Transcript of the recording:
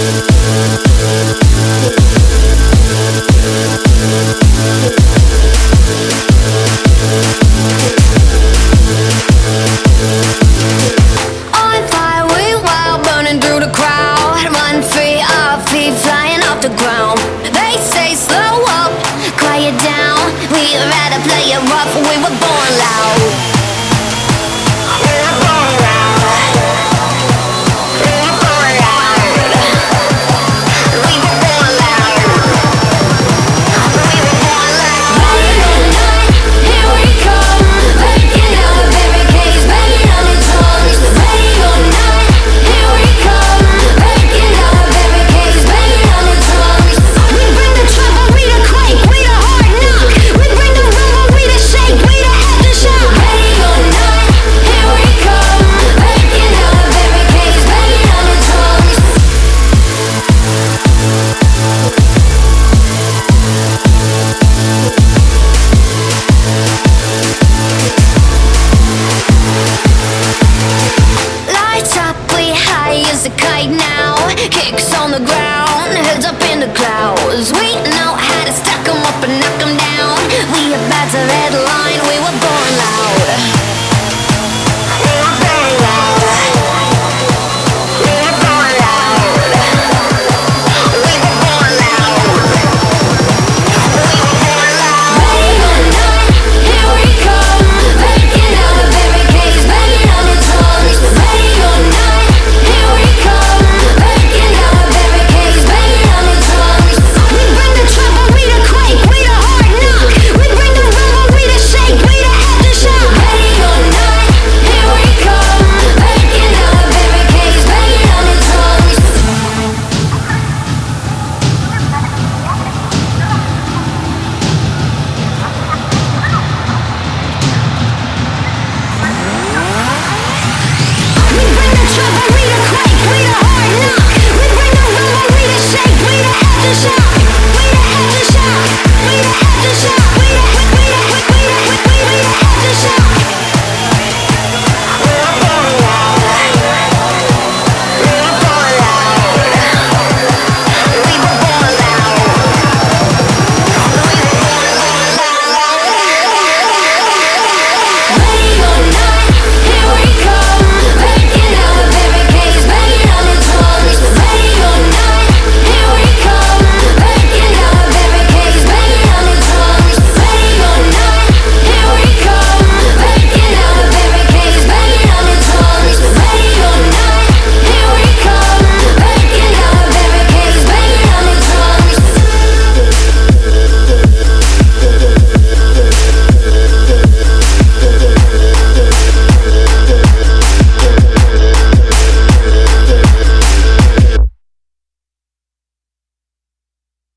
On fire, we wild, burning through the crowd. Run free, our feet flying off the ground. They say slow up, quiet down. We'd rather play it rough, we were born loud. Lights up, we high as a kite now. Kicks on the ground.